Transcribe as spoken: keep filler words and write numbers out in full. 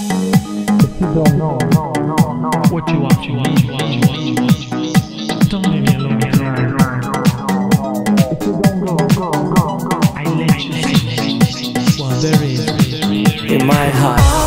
If you don't know, no, no, no, what you want, you want, you want, you want, you want, you want. Don't leave me alone, right, right, right. If you don't go, go, go, go, I let you see what there is in my heart.